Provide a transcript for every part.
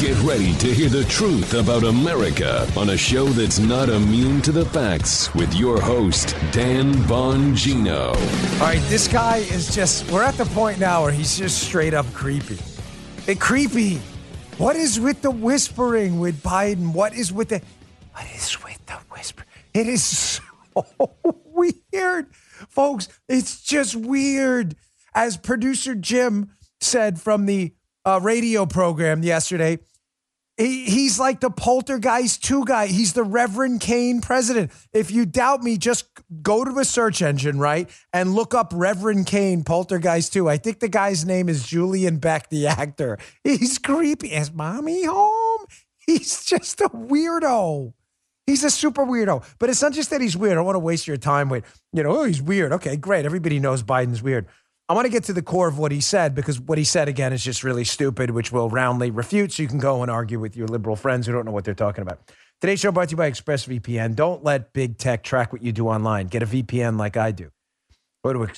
Get ready to hear the truth about America on a show that's not immune to the facts with your host, Dan Bongino. All right, this guy is just, we're at the point now where he's just straight up creepy. Creepy. What is with the whispering with Biden? What is with the whisper? It is so weird. Folks, it's just weird. As producer Jim said from the radio program yesterday, he's like the Poltergeist 2 guy. He's the Reverend Kane president. If you doubt me, just go to a search engine, right, and look up Reverend Kane Poltergeist 2. I think the guy's name is Julian Beck, the actor. He's creepy. Is mommy home? He's just a weirdo. He's a super weirdo. But it's not just that he's weird. I don't want to waste your time with, he's weird. Okay, great. Everybody knows Biden's weird. I want to get to the core of what he said, because what he said, again, is just really stupid, which we'll roundly refute, so you can go and argue with your liberal friends who don't know what they're talking about. Today's show brought to you by ExpressVPN. Don't let big tech track what you do online. Get a VPN like I do. Go to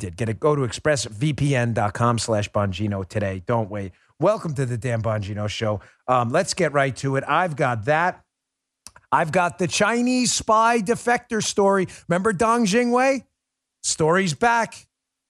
expressvpn.com/Bongino today. Don't wait. Welcome to the Dan Bongino Show. Let's get right to it. I've got that. I've got the Chinese spy defector story. Remember Dong Jingwei? Story's back.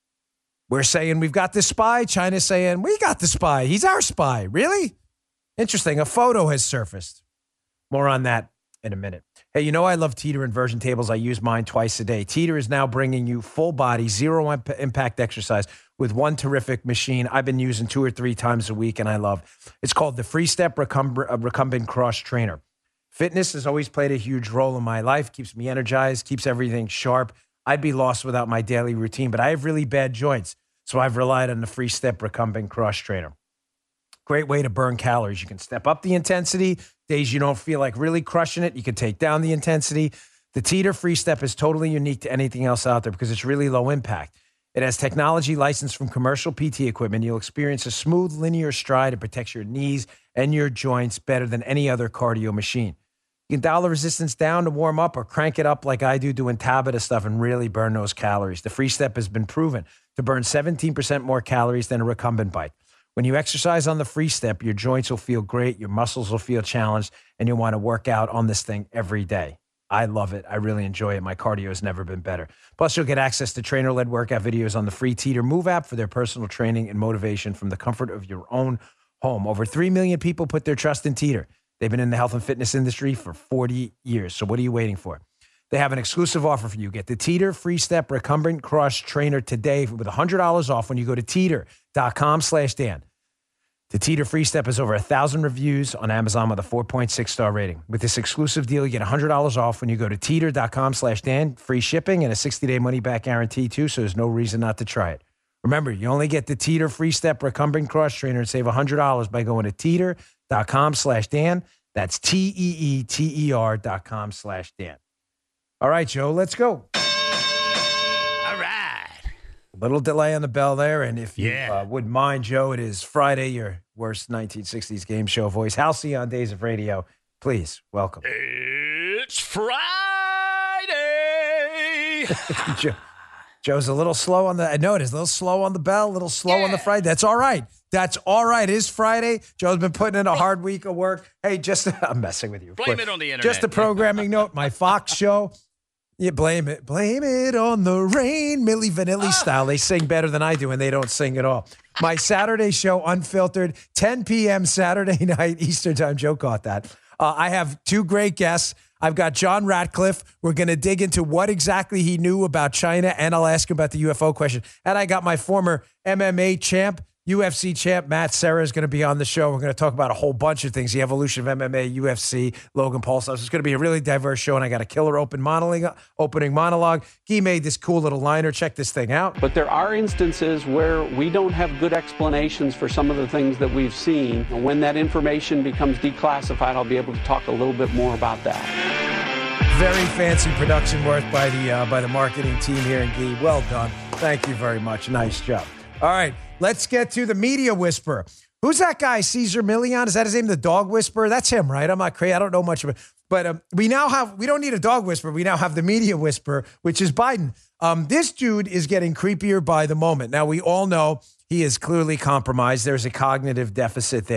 We're saying we've got the spy. China's saying we got the spy. He's our spy. Really? Interesting. A photo has surfaced. More on that in a minute. Hey, I love Teeter inversion tables. I use mine twice a day. Teeter is now bringing you full body, zero impact exercise with one terrific machine I've been using 2 or 3 times a week, and I love. It's called the Free Step Recumbent Cross Trainer. Fitness has always played a huge role in my life, keeps me energized, keeps everything sharp. I'd be lost without my daily routine, but I have really bad joints, so I've relied on the Free Step Recumbent Cross Trainer. Great way to burn calories. You can step up the intensity. Days you don't feel like really crushing it, you can take down the intensity. The Teeter Free Step is totally unique to anything else out there because it's really low impact. It has technology licensed from commercial PT equipment. You'll experience a smooth, linear stride that protects your knees and your joints better than any other cardio machine. You can dial the resistance down to warm up or crank it up like I do doing Tabata stuff and really burn those calories. The Free Step has been proven to burn 17% more calories than a recumbent bike. When you exercise on the Free Step, your joints will feel great, your muscles will feel challenged, and you'll want to work out on this thing every day. I love it. I really enjoy it. My cardio has never been better. Plus, you'll get access to trainer-led workout videos on the free Teeter Move app for their personal training and motivation from the comfort of your own home. Over 3 million people put their trust in Teeter. They've been in the health and fitness industry for 40 years. So what are you waiting for? They have an exclusive offer for you. Get the Teeter Free Step Recumbent Cross Trainer today with $100 off when you go to teeter.com/Dan. The Teeter Free Step has over 1,000 reviews on Amazon with a 4.6 star rating. With this exclusive deal, you get $100 off when you go to teeter.com/Dan. Free shipping and a 60-day money-back guarantee, too, so there's no reason not to try it. Remember, you only get the Teeter Free Step Recumbent Cross Trainer and save $100 by going to teeter.com/Dan. That's teeter.com/Dan. All right, Joe, let's go. All right. A little delay on the bell there, and if you wouldn't mind, Joe, it is Friday, your worst 1960s game show voice. Halsey on Days of Radio. Please, welcome. It's Friday. Joe's a little slow on the, I know it is, a little slow on the bell, a little slow on the Friday. That's all right. That's all right. It is Friday. Joe's been putting in a hard week of work. Hey, I'm messing with you. Blame it on the internet. Just a programming note, my Fox show. You blame it on the rain, Milli Vanilli style. They sing better than I do, and they don't sing at all. My Saturday show, Unfiltered, 10 p.m. Saturday night, Eastern time. Joe caught that. I have 2 great guests. I've got John Ratcliffe. We're going to dig into what exactly he knew about China, and I'll ask him about the UFO question. And I got my former MMA champ, UFC champ, Matt Serra, is going to be on the show. We're going to talk about a whole bunch of things, the evolution of MMA, UFC, Logan Paul stuff. It's going to be a really diverse show, and I got a killer opening monologue. He made this cool little liner. Check this thing out. But there are instances where we don't have good explanations for some of the things that we've seen. And when that information becomes declassified, I'll be able to talk a little bit more about that. Very fancy production work by the marketing team here in Gee. Well done. Thank you very much. Nice job. All right, let's get to the media whisperer. Who's that guy, Cesar Millan? Is that his name, the dog whisperer? That's him, right? I'm not crazy. I don't know much of it. But we don't need a dog whisperer. We now have the media whisperer, which is Biden. This dude is getting creepier by the moment. Now, we all know he is clearly compromised. There's a cognitive deficit there.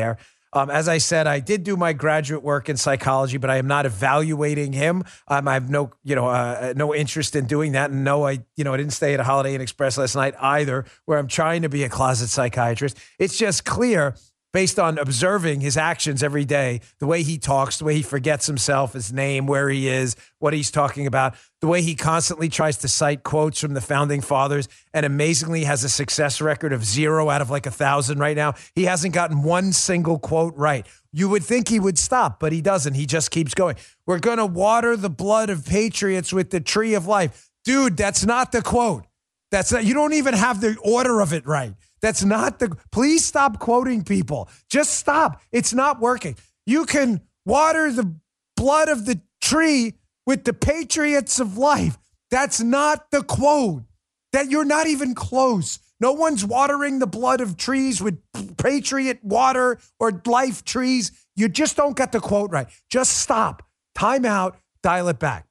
As I said, I did do my graduate work in psychology, but I am not evaluating him. I have no interest in doing that. And no, I didn't stay at a Holiday Inn Express last night either, where I'm trying to be a closet psychiatrist. It's just clear, based on observing his actions every day, the way he talks, the way he forgets himself, his name, where he is, what he's talking about, the way he constantly tries to cite quotes from the founding fathers and amazingly has a success record of 0 out of like 1,000 right now. He hasn't gotten one single quote right. You would think he would stop, but he doesn't. He just keeps going. We're going to water the blood of patriots with the tree of life. Dude, that's not the quote. You don't even have the order of it right. That's not please stop quoting people. Just stop. It's not working. You can water the blood of the tree with the patriots of life. That's not the quote. That you're not even close. No one's watering the blood of trees with patriot water or life trees. You just don't get the quote right. Just stop. Time out. Dial it back.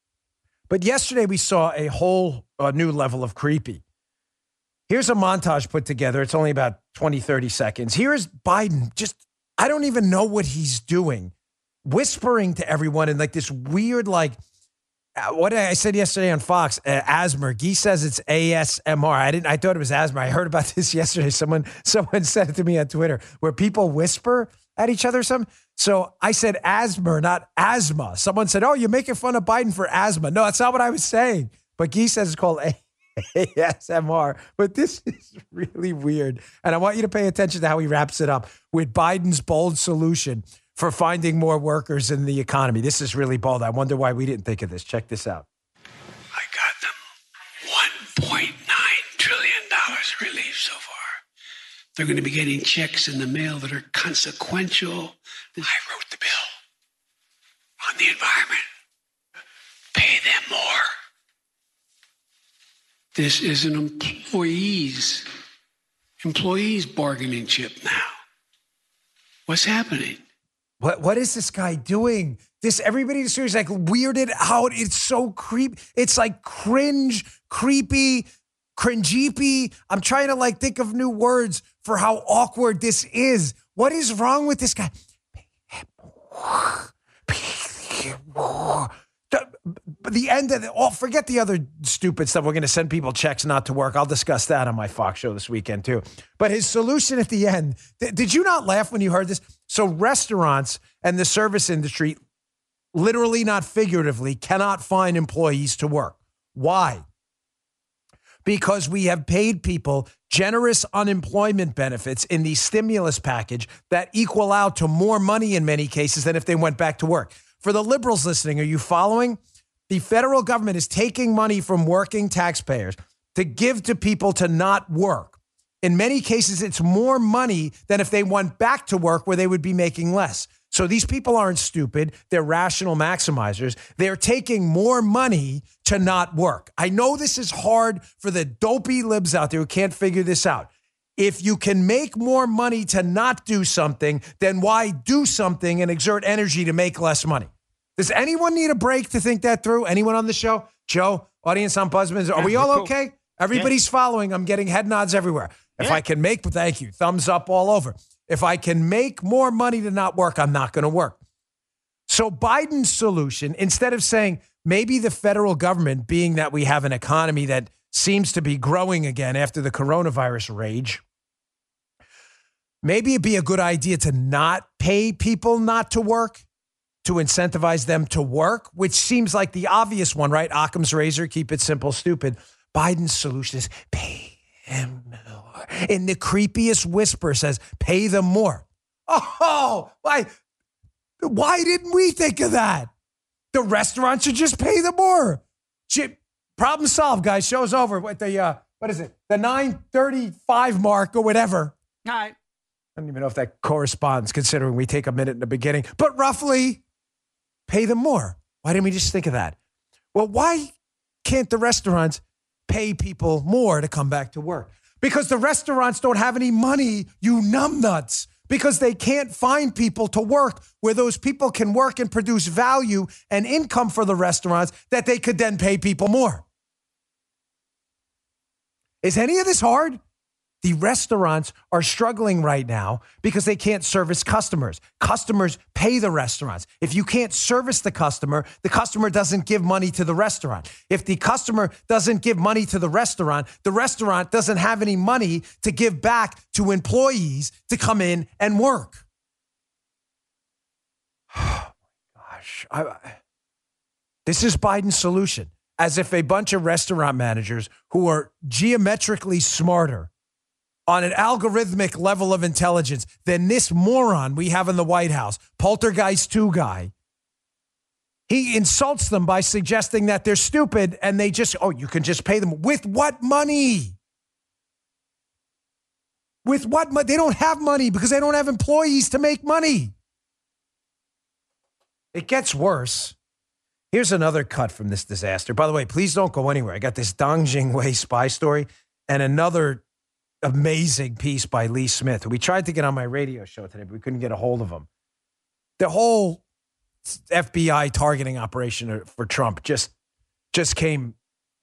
But yesterday we saw a whole new level of creepy. Here's a montage put together. It's only about 20, 30 seconds. Here's Biden. I don't even know what he's doing. Whispering to everyone in like this weird, what I said yesterday on Fox, asthma. Guy says it's ASMR. I thought it was asthma. I heard about this yesterday. Someone said it to me on Twitter, where people whisper at each other or something. So I said asthma, not asthma. Someone said, oh, you're making fun of Biden for asthma. No, that's not what I was saying. But Guy says it's called ASMR. But this is really weird. And I want you to pay attention to how he wraps it up with Biden's bold solution for finding more workers in the economy. This is really bold. I wonder why we didn't think of this. Check this out. I got them $1.9 trillion relief so far. They're going to be getting checks in the mail that are consequential. I wrote the bill on the environment. Pay them more. This is an employees bargaining chip now. What's happening? What is this guy doing? Everybody is like weirded out. It's so creepy. It's like cringe, creepy, cringeepy. I'm trying to think of new words for how awkward this is. What is wrong with this guy? The end of forget the other stupid stuff. We're going to send people checks not to work. I'll discuss that on my Fox show this weekend too. But his solution at the end, did you not laugh when you heard this? So restaurants and the service industry, literally not figuratively, cannot find employees to work. Why? Because we have paid people generous unemployment benefits in the stimulus package that equal out to more money in many cases than if they went back to work. For the liberals listening, are you following? The federal government is taking money from working taxpayers to give to people to not work. In many cases, it's more money than if they went back to work where they would be making less. So these people aren't stupid. They're rational maximizers. They're taking more money to not work. I know this is hard for the dopey libs out there who can't figure this out. If you can make more money to not do something, then why do something and exert energy to make less money? Does anyone need a break to think that through? Anyone on the show? Joe, audience on Buzzman, are we all okay? Everybody's following. I'm getting head nods everywhere. If I can thank you, thumbs up all over. If I can make more money to not work, I'm not going to work. So Biden's solution, instead of saying maybe the federal government, being that we have an economy that seems to be growing again after the coronavirus rage, maybe it'd be a good idea to not pay people not to work, to incentivize them to work, which seems like the obvious one, right? Occam's razor, keep it simple, stupid. Biden's solution is pay them more. In the creepiest whisper says, pay them more. Oh, why didn't we think of that? The restaurant should just pay them more. Problem solved, guys. Show's over with the, the 9:35 mark or whatever. All right. I don't even know if that corresponds, considering we take a minute in the beginning, but roughly pay them more. Why didn't we just think of that? Well, why can't the restaurants pay people more to come back to work? Because the restaurants don't have any money, you numbnuts. Because they can't find people to work where those people can work and produce value and income for the restaurants that they could then pay people more. Is any of this hard? The restaurants are struggling right now because they can't service customers. Customers pay the restaurants. If you can't service the customer doesn't give money to the restaurant. If the customer doesn't give money to the restaurant doesn't have any money to give back to employees to come in and work. Oh my gosh. This is Biden's solution. As if a bunch of restaurant managers who are geometrically smarter on an algorithmic level of intelligence than this moron we have in the White House, Poltergeist 2 guy, he insults them by suggesting that they're stupid and they just, you can just pay them. With what money? With what money? They don't have money because they don't have employees to make money. It gets worse. Here's another cut from this disaster. By the way, please don't go anywhere. I got this Dong Jingwei spy story and another amazing piece by Lee Smith, who we tried to get on my radio show today, but we couldn't get a hold of him. The whole FBI targeting operation for Trump just came,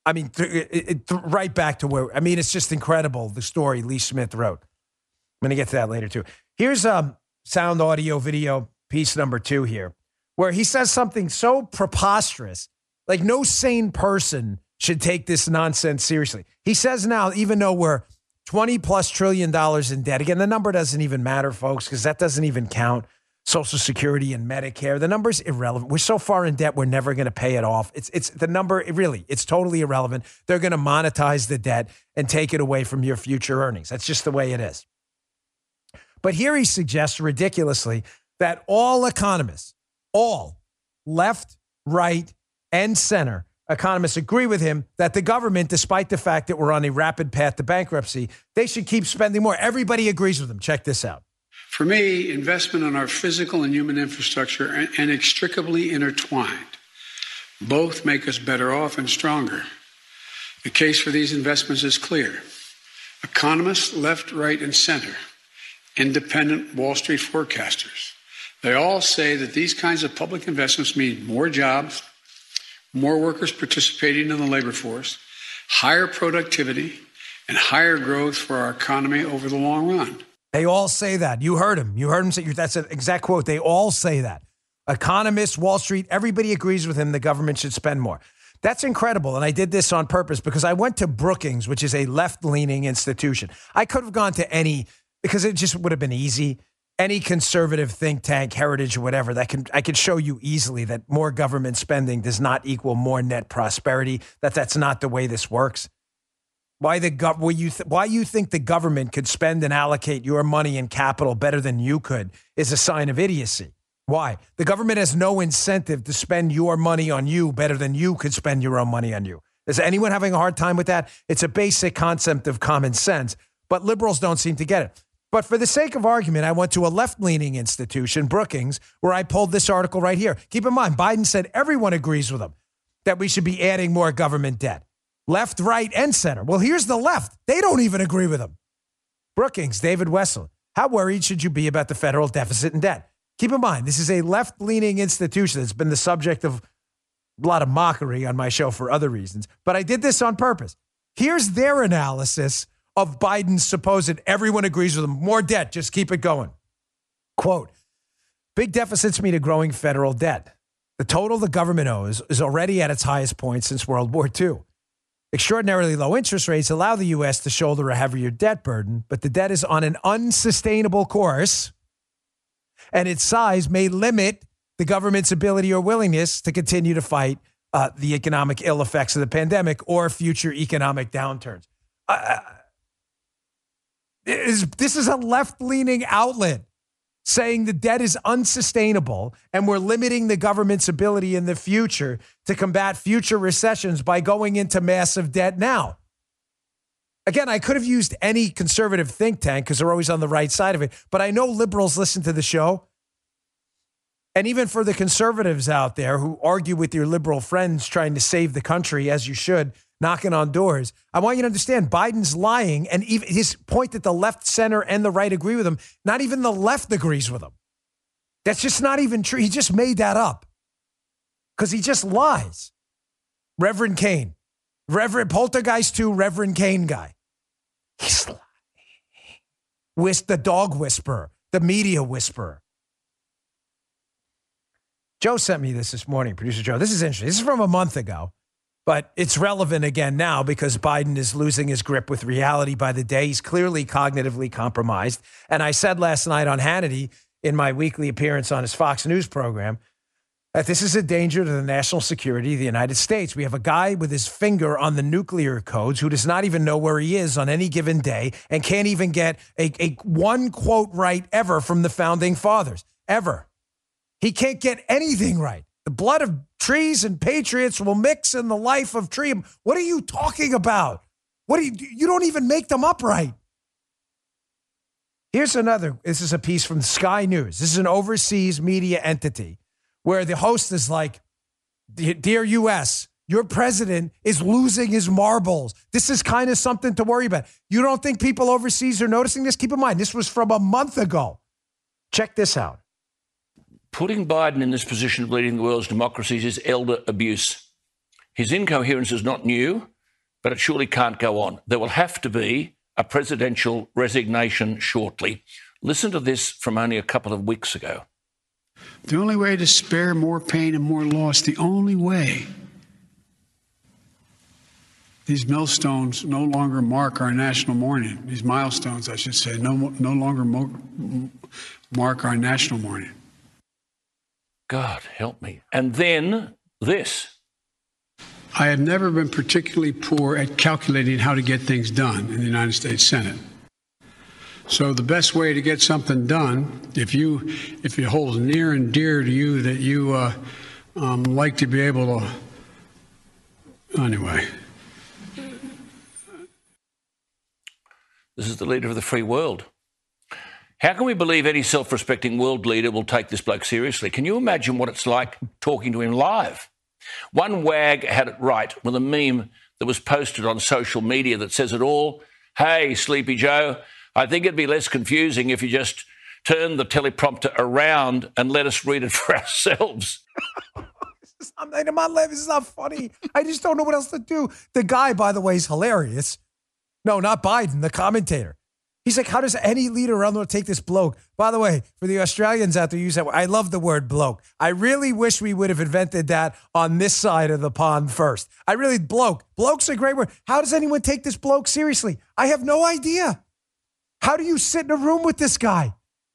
right back to where, it's just incredible, the story Lee Smith wrote. I'm going to get to that later, too. Here's sound, audio, video, piece number 2 here, where he says something so preposterous, like no sane person should take this nonsense seriously. He says now, even though we're $20+ trillion in debt, again, the number doesn't even matter, folks, because that doesn't even count Social Security and Medicare. The number's irrelevant. We're so far in debt, we're never going to pay it off. It's the number, it's totally irrelevant. They're going to monetize the debt and take it away from your future earnings. That's just the way it is. But here he suggests ridiculously that all economists, all left, right, and center economists agree with him that the government, despite the fact that we're on a rapid path to bankruptcy, they should keep spending more. Everybody agrees with him. Check this out. For me, investment in our physical and human infrastructure are inextricably intertwined. Both make us better off and stronger. The case for these investments is clear. Economists, left, right, and center, independent Wall Street forecasters, they all say that these kinds of public investments mean more jobs, more workers participating in the labor force, higher productivity, and higher growth for our economy over the long run. They all say that. You heard him. You heard him say, that's an exact quote. They all say that. Economists, Wall Street, everybody agrees with him the government should spend more. That's incredible. And I did this on purpose because I went to Brookings, which is a left-leaning institution. I could have gone to any, because it just would have been easy. Any conservative think tank, Heritage, or whatever, I could show you easily that more government spending does not equal more net prosperity. That's not the way this works. Why you think the government could spend and allocate your money and capital better than you could is a sign of idiocy. Why? The government has no incentive to spend your money on you better than you could spend your own money on you. Is anyone having a hard time with that? It's a basic concept of common sense, but liberals don't seem to get it. But for the sake of argument, I went to a left-leaning institution, Brookings, where I pulled this article right here. Keep in mind, Biden said everyone agrees with him that we should be adding more government debt. Left, right, and center. Well, here's the left. They don't even agree with him. Brookings, David Wessel. How worried should you be about the federal deficit and debt? Keep in mind, this is a left-leaning institution that's been the subject of a lot of mockery on my show for other reasons. But I did this on purpose. Here's their analysis of Biden's supposed everyone agrees with him. More debt, just keep it going. Quote, big deficits mean a growing federal debt. The total the government owes is already at its highest point since World War II. Extraordinarily low interest rates allow the U.S. to shoulder a heavier debt burden, but the debt is on an unsustainable course, and its size may limit the government's ability or willingness to continue to fight the economic ill effects of the pandemic or future economic downturns. This is a left-leaning outlet saying the debt is unsustainable and we're limiting the government's ability in the future to combat future recessions by going into massive debt now. Again, I could have used any conservative think tank because they're always on the right side of it, but I know liberals listen to the show. And even for the conservatives out there who argue with your liberal friends trying to save the country, as you should, knocking on doors, I want you to understand Biden's lying, and even his point that the left, center, and the right agree with him, not even the left agrees with him. That's just not even true. He just made that up because he just lies. Reverend Kane, Reverend Poltergeist 2, Reverend Kane guy. He's lying. the dog whisperer, the media whisperer. Joe sent me this morning, producer Joe. This is interesting. This is from a month ago, but it's relevant again now because Biden is losing his grip with reality by the day. He's clearly cognitively compromised. And I said last night on Hannity in my weekly appearance on his Fox News program that this is a danger to the national security of the United States. We have a guy with his finger on the nuclear codes who does not even know where he is on any given day and can't even get a one quote right ever from the founding fathers, ever. He can't get anything right. The blood of trees and patriots will mix in the life of tree. What are you talking about? You don't even make them up right. Here's another. This is a piece from Sky News. This is an overseas media entity where the host is like, "Dear U.S., your president is losing his marbles. This is kind of something to worry about." You don't think people overseas are noticing this? Keep in mind, this was from a month ago. Check this out. Putting Biden in this position of leading the world's democracies is elder abuse. His incoherence is not new, but it surely can't go on. There will have to be a presidential resignation shortly. Listen to this from only a couple of weeks ago. The only way to spare more pain and more loss, the only way, these millstones no longer mark our national mourning. These milestones, I should say, no longer mark our national mourning. God help me. And then this. I have never been particularly poor at calculating how to get things done in the United States Senate. So the best way to get something done, if it holds near and dear to you that you like to be able to, anyway. This is the leader of the free world. How can we believe any self-respecting world leader will take this bloke seriously? Can you imagine what it's like talking to him live? One wag had it right with a meme that was posted on social media that says it all. "Hey, Sleepy Joe, I think it'd be less confusing if you just turned the teleprompter around and let us read it for ourselves." This is not funny. I just don't know what else to do. The guy, by the way, is hilarious. No, not Biden, the commentator. He's like, how does any leader around the world take this bloke? By the way, for the Australians out there, use that word. I love the word bloke. I really wish we would have invented that on this side of the pond first. Bloke. Bloke's a great word. How does anyone take this bloke seriously? I have no idea. How do you sit in a room with this guy?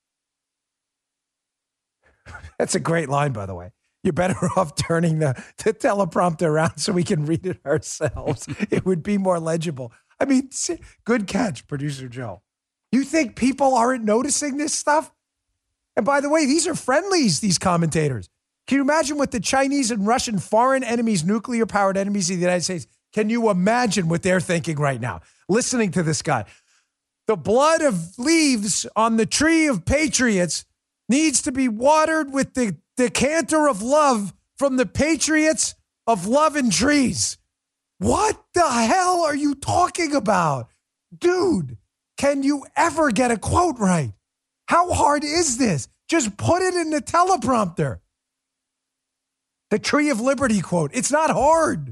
That's a great line, by the way. You're better off turning the teleprompter around so we can read it ourselves. It would be more legible. I mean, good catch, producer Joe. You think people aren't noticing this stuff? And by the way, these are friendlies, these commentators. Can you imagine what the Chinese and Russian foreign enemies, nuclear-powered enemies of the United States, can you imagine what they're thinking right now, listening to this guy? The blood of leaves on the tree of patriots needs to be watered with the decanter of love from the patriots of love and trees. What the hell are you talking about? Dude, can you ever get a quote right? How hard is this? Just put it in the teleprompter. The Tree of Liberty quote. It's not hard.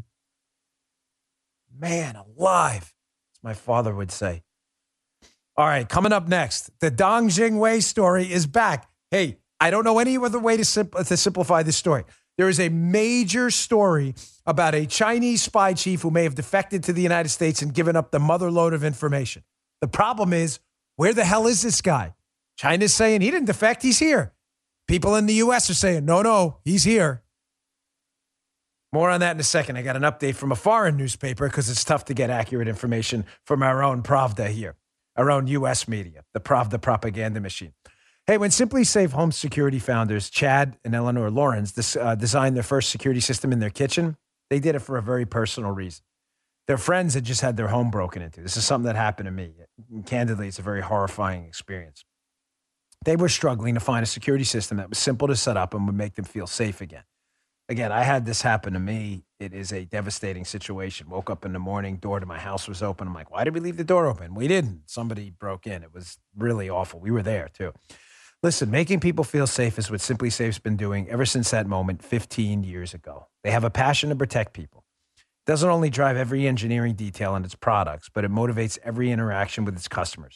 Man alive, as my father would say. All right, coming up next, the Dong Jingwei story is back. Hey, I don't know any other way to simplify this story. There is a major story about a Chinese spy chief who may have defected to the United States and given up the motherlode of information. The problem is, where the hell is this guy? China's saying he didn't defect, he's here. People in the U.S. are saying, no, he's here. More on that in a second. I got an update from a foreign newspaper because it's tough to get accurate information from our own Pravda here, our own U.S. media, the Pravda propaganda machine. Hey, when Simply Safe Home Security founders Chad and Eleanor Lawrence designed their first security system in their kitchen, they did it for a very personal reason. Their friends had just had their home broken into. This is something that happened to me. Candidly, it's a very horrifying experience. They were struggling to find a security system that was simple to set up and would make them feel safe again. Again, I had this happen to me. It is a devastating situation. Woke up in the morning, door to my house was open. I'm like, why did we leave the door open? We didn't. Somebody broke in. It was really awful. We were there too. Listen, making people feel safe is what Simply Safe's been doing ever since that moment 15 years ago. They have a passion to protect people. It doesn't only drive every engineering detail in its products, but it motivates every interaction with its customers.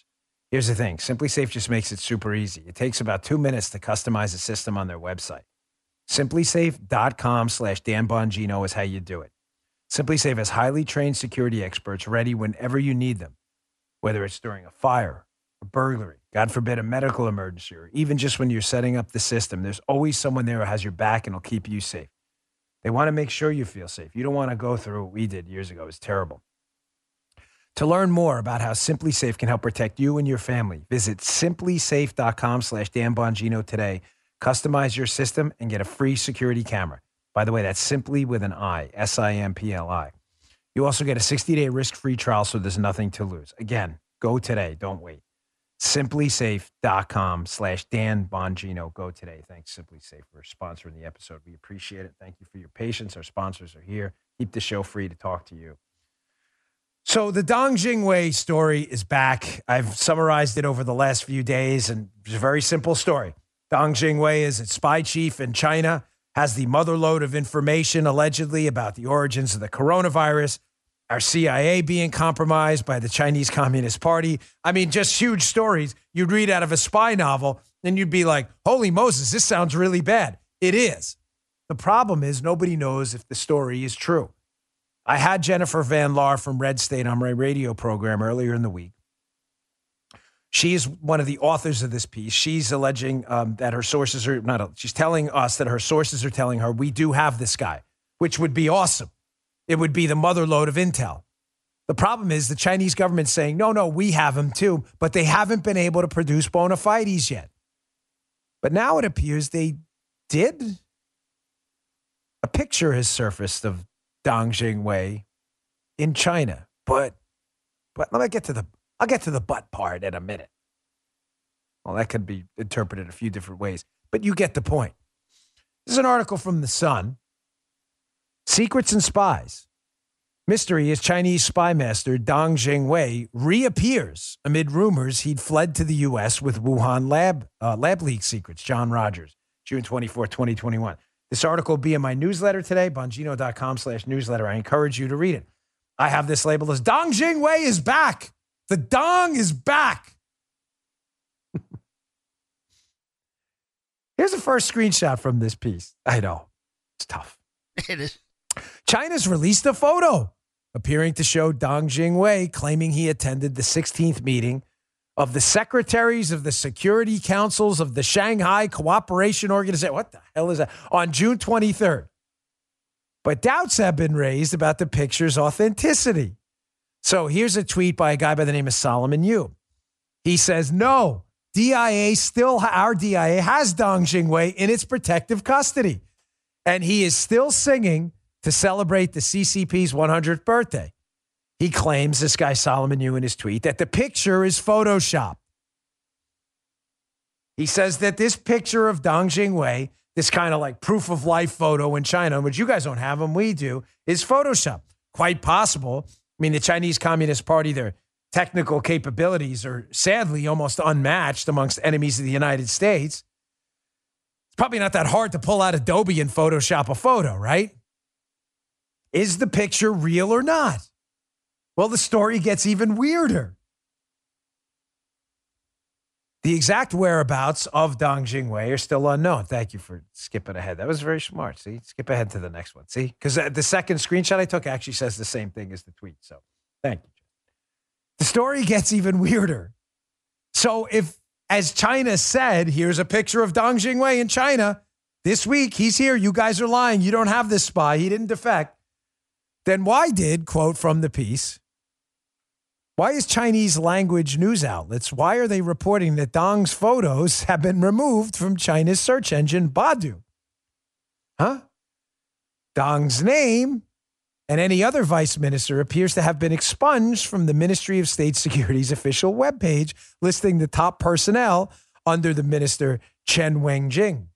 Here's the thing. SimpliSafe just makes it super easy. It takes about 2 minutes to customize a system on their website. SimpliSafe.com/Dan Bongino is how you do it. SimpliSafe has highly trained security experts ready whenever you need them, whether it's during a fire, a burglary, God forbid, a medical emergency, or even just when you're setting up the system. There's always someone there who has your back and will keep you safe. They want to make sure you feel safe. You don't want to go through what we did years ago. It was terrible. To learn more about how SimpliSafe can help protect you and your family, visit SimpliSafe.com/Dan Bongino today. Customize your system and get a free security camera. By the way, that's Simply with an I, SIMPLI. You also get a 60-day risk-free trial, so there's nothing to lose. Again, go today. Don't wait. SimpliSafe.com/Dan Bongino. Go today. Thanks, SimpliSafe, for sponsoring the episode. We appreciate it. Thank you for your patience. Our sponsors are here. Keep the show free to talk to you. So the Dong Jingwei story is back. I've summarized it over the last few days, and it's a very simple story. Dong Jingwei is a spy chief in China, has the motherlode of information allegedly about the origins of the coronavirus, our CIA being compromised by the Chinese Communist Party. I mean, just huge stories you'd read out of a spy novel, and you'd be like, holy Moses, this sounds really bad. It is. The problem is nobody knows if the story is true. I had Jennifer Van Laar from Red State on my radio program earlier in the week. She is one of the authors of this piece. She's alleging that her sources are she's telling us that her sources are telling her we do have this guy, which would be awesome. It would be the motherlode of intel. The problem is the Chinese government saying, no, we have him too, but they haven't been able to produce bona fides yet. But now it appears they did. A picture has surfaced of Dong Jingwei in China. But let me I'll get to the but part in a minute. Well, that could be interpreted a few different ways, but you get the point. This is an article from The Sun. Secrets and Spies. Mystery is Chinese spy master Dong Jingwei reappears amid rumors he'd fled to the U.S. with Wuhan lab leak secrets. John Rogers, June 24, 2021. This article will be in my newsletter today, bongino.com/newsletter. I encourage you to read it. I have this labeled as Dong Jingwei is back. The Dong is back. Here's the first screenshot from this piece. I know. It's tough. It is. China's released a photo appearing to show Dong Jingwei claiming he attended the 16th meeting of the secretaries of the Security Councils of the Shanghai Cooperation Organization. What the hell is that? On June 23rd. But doubts have been raised about the picture's authenticity. So here's a tweet by a guy by the name of Solomon Yu. He says, no, our DIA has Dong Jingwei in its protective custody. And he is still singing to celebrate the CCP's 100th birthday. He claims, this guy Solomon Yu in his tweet, that the picture is Photoshopped. He says that this picture of Dong Jingwei, this kind of like proof of life photo in China, which you guys don't have them, we do, is Photoshopped. Quite possible. I mean, the Chinese Communist Party, their technical capabilities are sadly almost unmatched amongst enemies of the United States. It's probably not that hard to pull out Adobe and Photoshop a photo, right? Is the picture real or not? Well, the story gets even weirder. The exact whereabouts of Dong Jingwei are still unknown. Thank you for skipping ahead. That was very smart. See, skip ahead to the next one. See, because the second screenshot I took actually says the same thing as the tweet. So thank you. The story gets even weirder. So if, as China said, here's a picture of Dong Jingwei in China this week, he's here. You guys are lying. You don't have this spy. He didn't defect. Then why did, quote from the piece, why is Chinese language news outlets, why are they reporting that Dong's photos have been removed from China's search engine, Baidu? Huh? Dong's name and any other vice minister appears to have been expunged from the Ministry of State Security's official webpage, listing the top personnel under the minister Chen Wenjing.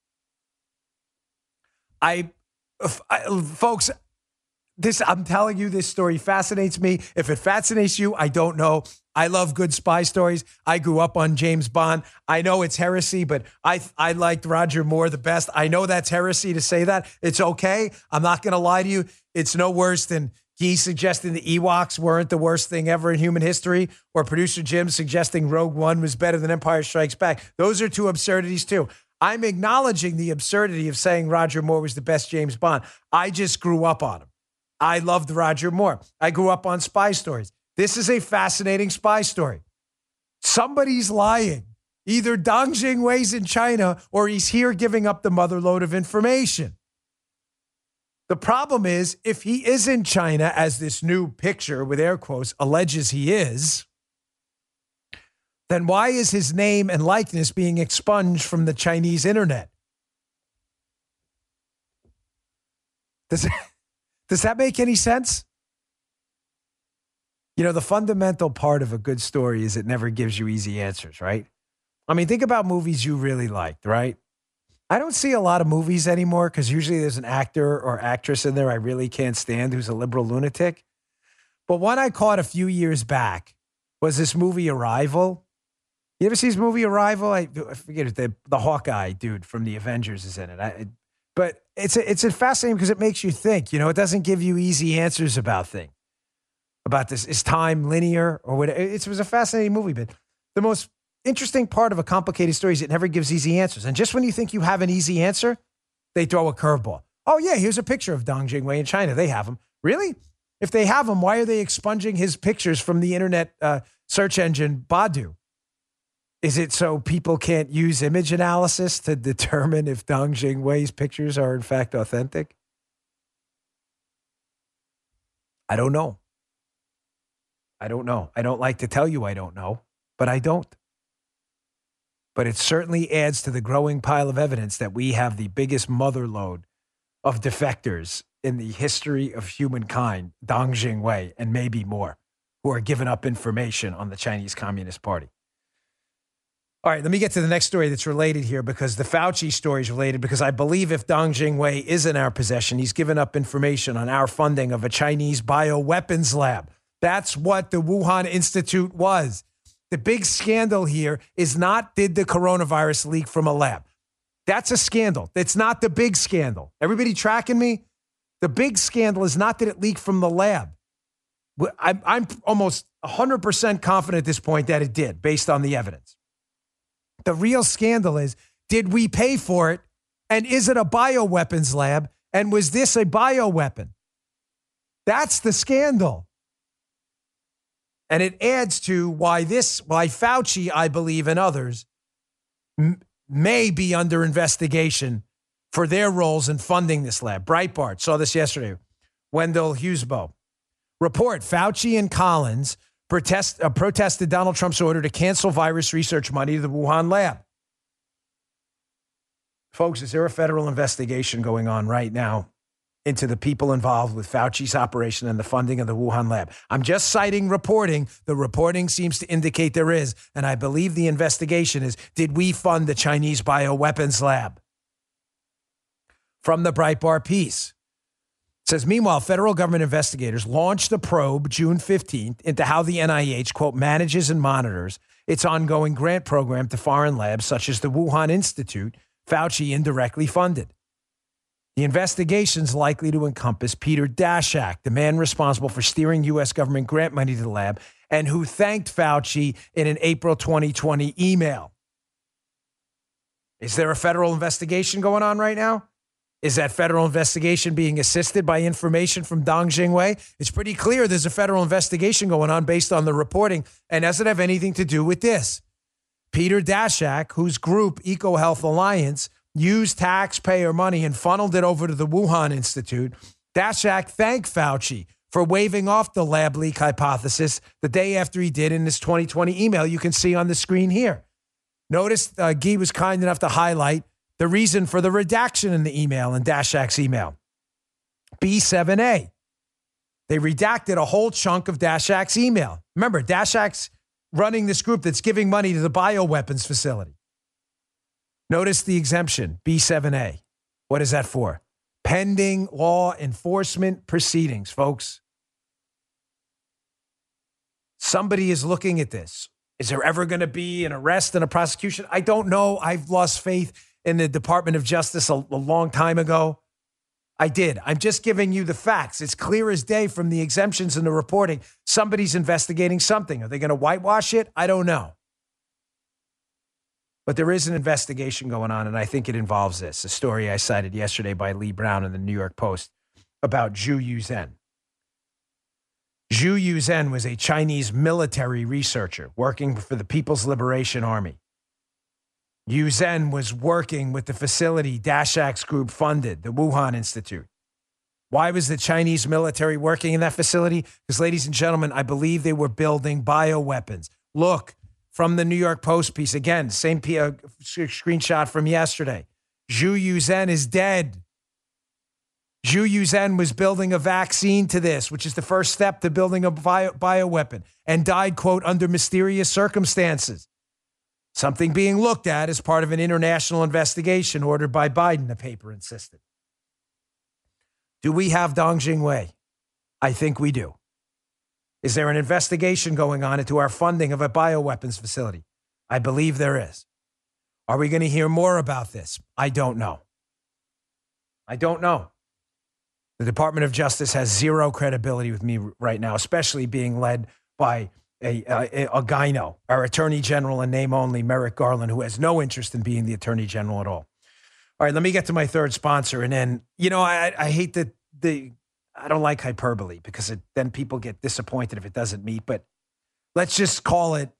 Folks, I'm telling you, this story fascinates me. If it fascinates you, I don't know. I love good spy stories. I grew up on James Bond. I know it's heresy, but I liked Roger Moore the best. I know that's heresy to say that. It's okay. I'm not going to lie to you. It's no worse than He suggesting the Ewoks weren't the worst thing ever in human history, or producer Jim suggesting Rogue One was better than Empire Strikes Back. Those are two absurdities too. I'm acknowledging the absurdity of saying Roger Moore was the best James Bond. I just grew up on him. I loved Roger Moore. I grew up on spy stories. This is a fascinating spy story. Somebody's lying. Either Dong Jingwei's in China or he's here giving up the motherlode of information. The problem is, if he is in China, as this new picture with air quotes alleges he is, then why is his name and likeness being expunged from the Chinese internet? Does that make any sense? You know, the fundamental part of a good story is it never gives you easy answers, right? I mean, think about movies you really liked, right? I don't see a lot of movies anymore because usually there's an actor or actress in there I really can't stand who's a liberal lunatic. But one I caught a few years back was this movie Arrival. You ever see this movie Arrival? I forget it. The Hawkeye dude from the Avengers is in it. But it's a fascinating because it makes you think. You know, it doesn't give you easy answers about things. About this, is time linear or whatever? It was a fascinating movie, but the most interesting part of a complicated story is it never gives easy answers. And just when you think you have an easy answer, they throw a curveball. Oh, yeah, here's a picture of Dong Jingwei in China. They have him. Really? If they have him, why are they expunging his pictures from the internet search engine Baidu? Is it so people can't use image analysis to determine if Dong Jingwei's pictures are in fact authentic? I don't know. I don't know. I don't like to tell you I don't know, but I don't. But it certainly adds to the growing pile of evidence that we have the biggest motherlode of defectors in the history of humankind, Dong Jingwei, and maybe more, who are giving up information on the Chinese Communist Party. All right, let me get to the next story that's related here because the Fauci story is related because I believe if Dong Jingwei is in our possession, he's given up information on our funding of a Chinese bioweapons lab. That's what the Wuhan Institute was. The big scandal here is not, did the coronavirus leak from a lab? That's a scandal. That's not the big scandal. Everybody tracking me? The big scandal is not that it leaked from the lab. I'm almost 100% confident at this point that it did, based on the evidence. The real scandal is, did we pay for it? And is it a bioweapons lab? And was this a bioweapon? That's the scandal. And it adds to why Fauci, I believe, and others may be under investigation for their roles in funding this lab. Breitbart saw this yesterday. Wendell Husebo. Report, Fauci and Collins protested Donald Trump's order to cancel virus research money to the Wuhan lab. Folks, is there a federal investigation going on right now into the people involved with Fauci's operation and the funding of the Wuhan lab? I'm just citing reporting. The reporting seems to indicate there is. And I believe the investigation is, did we fund the Chinese bioweapons lab? From the Breitbart piece. It says, meanwhile, federal government investigators launched a probe June 15th into how the NIH, quote, manages and monitors its ongoing grant program to foreign labs such as the Wuhan Institute Fauci indirectly funded. The investigation is likely to encompass Peter Daszak, the man responsible for steering U.S. government grant money to the lab and who thanked Fauci in an April 2020 email. Is there a federal investigation going on right now? Is that federal investigation being assisted by information from Dong Jingwei? It's pretty clear there's a federal investigation going on based on the reporting and doesn't have anything to do with this. Peter Daszak, whose group EcoHealth Alliance used taxpayer money and funneled it over to the Wuhan Institute, Daszak thanked Fauci for waving off the lab leak hypothesis the day after he did in his 2020 email you can see on the screen here. Notice Guy was kind enough to highlight the reason for the redaction in the email, in Daszak's email. B7A. They redacted a whole chunk of Daszak's email. Remember, Daszak's running this group that's giving money to the bioweapons facility. Notice the exemption, B7A. What is that for? Pending law enforcement proceedings, folks. Somebody is looking at this. Is there ever going to be an arrest and a prosecution? I don't know. I've lost faith in the Department of Justice a long time ago. I did. I'm just giving you the facts. It's clear as day from the exemptions in the reporting. Somebody's investigating something. Are they going to whitewash it? I don't know. But there is an investigation going on, and I think it involves this. A story I cited yesterday by Lee Brown in the New York Post about Zhu Yuzhen. Zhu Yuzhen was a Chinese military researcher working for the People's Liberation Army. Yuzhen was working with the facility Dashak's group funded, the Wuhan Institute. Why was the Chinese military working in that facility? Because, ladies and gentlemen, I believe they were building bioweapons. Look, from the New York Post piece, again, same screenshot from yesterday. Zhu Yuzhen is dead. Zhu Yuzhen was building a vaccine to this, which is the first step to building a bioweapon, and died, quote, under mysterious circumstances. Something being looked at as part of an international investigation ordered by Biden, the paper insisted. Do we have Dong Jingwei? I think we do. Is there an investigation going on into our funding of a bioweapons facility? I believe there is. Are we going to hear more about this? I don't know. I don't know. The Department of Justice has zero credibility with me right now, especially being led by a gyno, our Attorney General in name only, Merrick Garland, who has no interest in being the Attorney General at all. All right, let me get to my third sponsor. And then, I hate that I don't like hyperbole because then people get disappointed if it doesn't meet. But let's just call it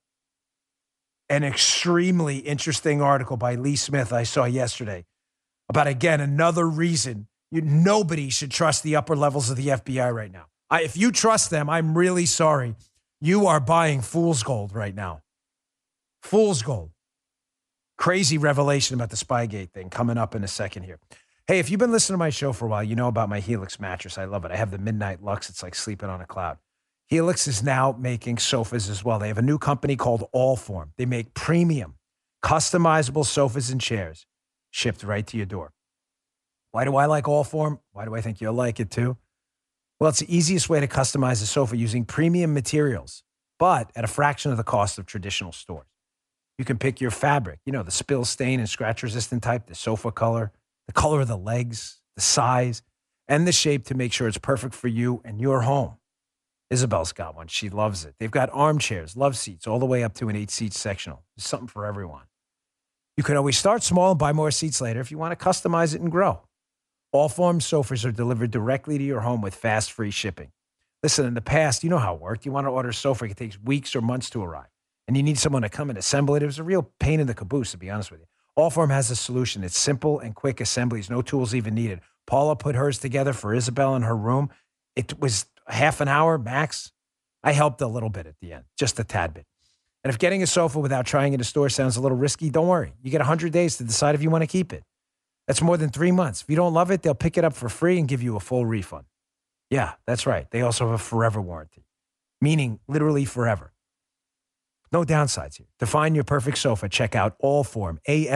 an extremely interesting article by Lee Smith I saw yesterday about, again, another reason nobody should trust the upper levels of the FBI right now. If you trust them, I'm really sorry. You are buying fool's gold right now. Fool's gold. Crazy revelation about the Spygate thing coming up in a second here. Hey, if you've been listening to my show for a while, you know about my Helix mattress. I love it. I have the Midnight Lux. It's like sleeping on a cloud. Helix is now making sofas as well. They have a new company called Allform. They make premium, customizable sofas and chairs shipped right to your door. Why do I like Allform? Why do I think you'll like it too? Well, it's the easiest way to customize a sofa using premium materials, but at a fraction of the cost of traditional stores. You can pick your fabric, the spill, stain, and scratch-resistant type, the sofa color, the color of the legs, the size, and the shape to make sure it's perfect for you and your home. Isabel's got one. She loves it. They've got armchairs, love seats, all the way up to an 8-seat sectional. There's something for everyone. You can always start small and buy more seats later if you want to customize it and grow. Allform sofas are delivered directly to your home with fast, free shipping. Listen, in the past, you know how it worked. You want to order a sofa, it takes weeks or months to arrive. And you need someone to come and assemble it. It was a real pain in the caboose, to be honest with you. Allform has a solution. It's simple and quick assemblies, no tools even needed. Paula put hers together for Isabel in her room. It was half an hour max. I helped a little bit at the end, just a tad bit. And if getting a sofa without trying it in a store sounds a little risky, don't worry. You get 100 days to decide if you want to keep it. That's more than 3 months. If you don't love it, they'll pick it up for free and give you a full refund. Yeah, that's right. They also have a forever warranty, meaning literally forever. No downsides here. To find your perfect sofa, check out Allform,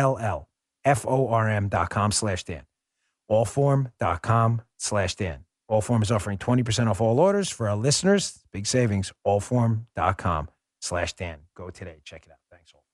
ALLFORM.com/Dan. Allform.com/Dan. Allform is offering 20% off all orders for our listeners. Big savings. Allform.com/Dan. Go today. Check it out. Thanks, Allform.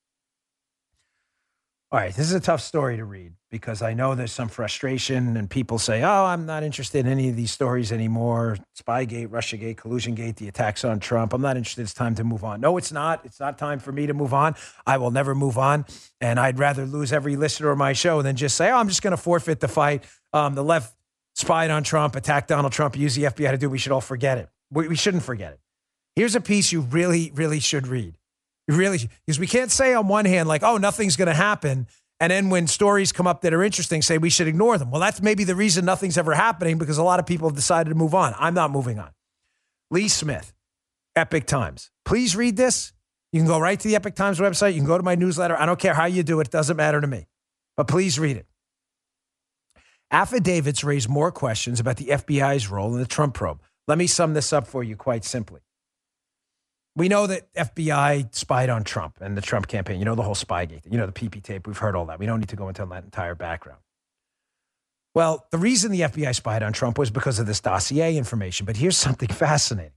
All right, this is a tough story to read because I know there's some frustration and people say, oh, I'm not interested in any of these stories anymore. Spygate, Russiagate, Collusiongate, the attacks on Trump. I'm not interested. It's time to move on. No, it's not. It's not time for me to move on. I will never move on. And I'd rather lose every listener of my show than just say, oh, I'm just going to forfeit the fight. The left spied on Trump, attacked Donald Trump, used the FBI to do it. We should all forget it. We shouldn't forget it. Here's a piece you really, really should read. Because we can't say on one hand, like, oh, nothing's going to happen. And then when stories come up that are interesting, say we should ignore them. Well, that's maybe the reason nothing's ever happening because a lot of people have decided to move on. I'm not moving on. Lee Smith, Epic Times. Please read this. You can go right to the Epic Times website. You can go to my newsletter. I don't care how you do it. It doesn't matter to me. But please read it. Affidavits raise more questions about the FBI's role in the Trump probe. Let me sum this up for you quite simply. We know that FBI spied on Trump and the Trump campaign. You know, the whole Spygate, the PP tape. We've heard all that. We don't need to go into that entire background. Well, the reason the FBI spied on Trump was because of this dossier information. But here's something fascinating.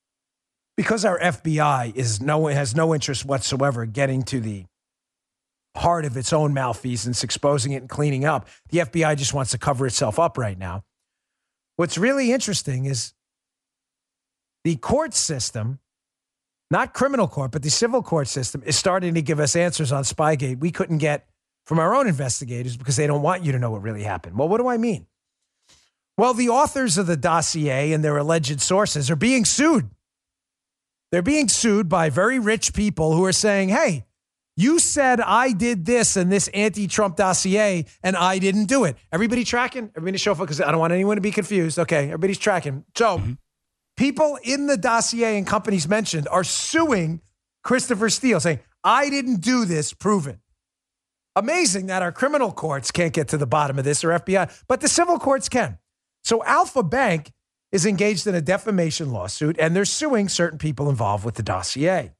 Because our FBI has no interest whatsoever getting to the heart of its own malfeasance, exposing it and cleaning up. The FBI just wants to cover itself up right now. What's really interesting is the court system, not criminal court, but the civil court system, is starting to give us answers on Spygate we couldn't get from our own investigators because they don't want you to know what really happened. Well, what do I mean? Well, the authors of the dossier and their alleged sources are being sued. They're being sued by very rich people who are saying, hey, you said I did this in this anti-Trump dossier and I didn't do it. Everybody tracking? Everybody show focus. I don't want anyone to be confused. Okay, everybody's tracking. So people in the dossier and companies mentioned are suing Christopher Steele, saying, I didn't do this, prove it. Amazing that our criminal courts can't get to the bottom of this, or FBI, but the civil courts can. So Alpha Bank is engaged in a defamation lawsuit, and they're suing certain people involved with the dossier.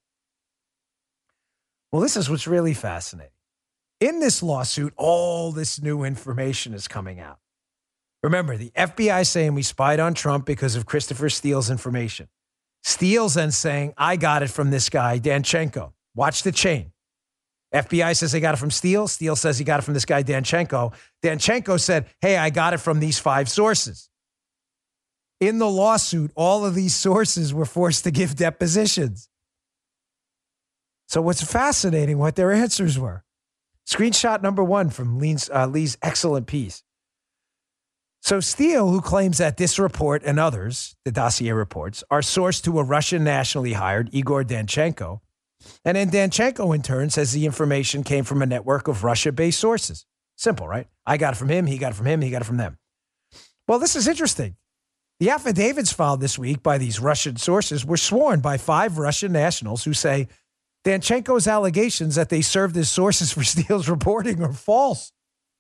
Well, this is what's really fascinating. In this lawsuit, all this new information is coming out. Remember, the FBI saying we spied on Trump because of Christopher Steele's information. Steele's then saying, I got it from this guy, Danchenko. Watch the chain. FBI says they got it from Steele. Steele says he got it from this guy, Danchenko. Danchenko said, hey, I got it from these 5 sources. In the lawsuit, all of these sources were forced to give depositions. So what's fascinating, what their answers were. Screenshot number 1 from Lee's excellent piece. So Steele, who claims that this report and others, the dossier reports, are sourced to a Russian nationally hired Igor Danchenko, and then Danchenko in turn says the information came from a network of Russia-based sources. Simple, right? I got it from him, he got it from him, he got it from them. Well, this is interesting. The affidavits filed this week by these Russian sources were sworn by 5 Russian nationals who say Danchenko's allegations that they served as sources for Steele's reporting are false.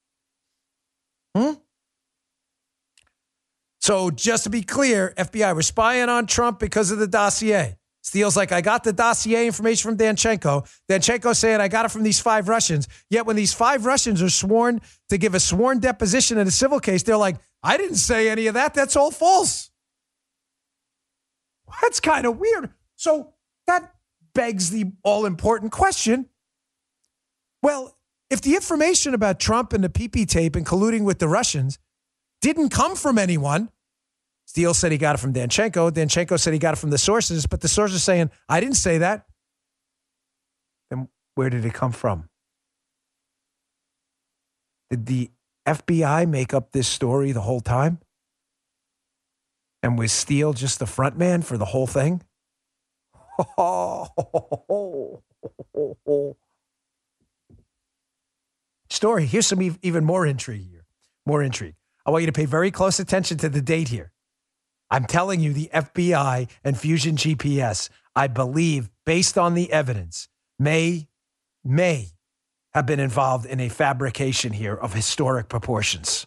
So just to be clear, FBI was spying on Trump because of the dossier. Steele's like, I got the dossier information from Danchenko. Danchenko saying I got it from these 5 Russians. Yet when these 5 Russians are sworn to give a sworn deposition in a civil case, they're like, I didn't say any of that. That's all false. That's kind of weird. So that begs the all-important question. Well, if the information about Trump and the PP tape and colluding with the Russians didn't come from anyone, Steele said he got it from Danchenko. Danchenko said he got it from the sources, but the sources are saying, I didn't say that. Then where did it come from? Did the FBI make up this story the whole time? And was Steele just the front man for the whole thing? Story. Here's some even more intrigue here. More intrigue. I want you to pay very close attention to the date here. I'm telling you, the FBI and Fusion GPS, I believe, based on the evidence, may have been involved in a fabrication here of historic proportions.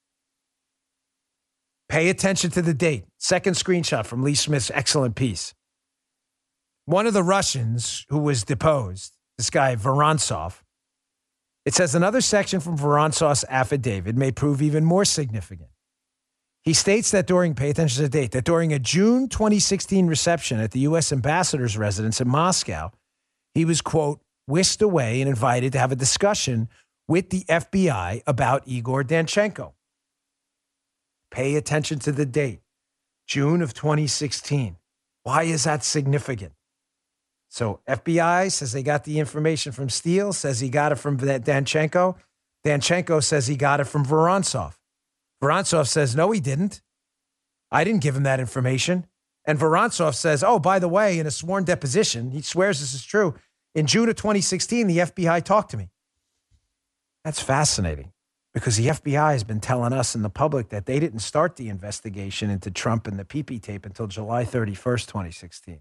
Pay attention to the date. Second screenshot from Lee Smith's excellent piece. One of the Russians who was deposed, this guy Vorontsov, it says another section from Vorontsov's affidavit may prove even more significant. He states that pay attention to the date, that during a June 2016 reception at the U.S. ambassador's residence in Moscow, he was, quote, whisked away and invited to have a discussion with the FBI about Igor Danchenko. Pay attention to the date, June of 2016. Why is that significant? So FBI says they got the information from Steele, says he got it from Danchenko. Danchenko says he got it from Vorontsov. Vorontsov says, no, he didn't. I didn't give him that information. And Vorontsov says, oh, by the way, in a sworn deposition, he swears this is true. In June of 2016, the FBI talked to me. That's fascinating because the FBI has been telling us and the public that they didn't start the investigation into Trump and the PP tape until July 31st, 2016.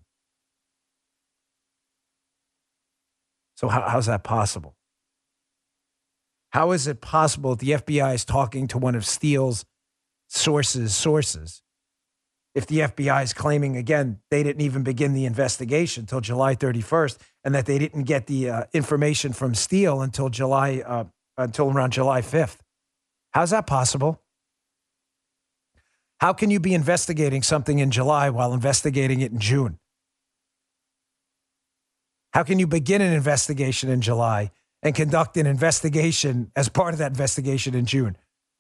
So how's that possible? How is it possible that the FBI is talking to one of Steele's sources if the FBI is claiming, again, they didn't even begin the investigation until July 31st and that they didn't get the information from Steele until around July 5th? How's that possible? How can you be investigating something in July while investigating it in June? How can you begin an investigation in July and conduct an investigation as part of that investigation in June.